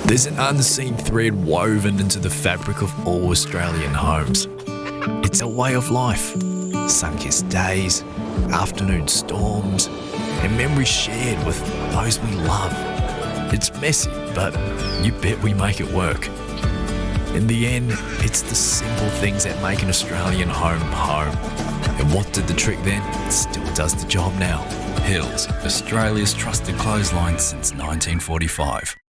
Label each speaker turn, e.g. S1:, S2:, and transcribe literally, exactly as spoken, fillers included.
S1: There's an unseen thread woven into the fabric of all Australian homes. It's a way of life. Sun-kissed days, afternoon storms, and memories shared with those we love. It's messy, but you bet we make it work. In the end, it's the simple things that make an Australian home home. And what did the trick then? It still does the job now.
S2: Hills, Australia's trusted clothesline since nineteen forty-five.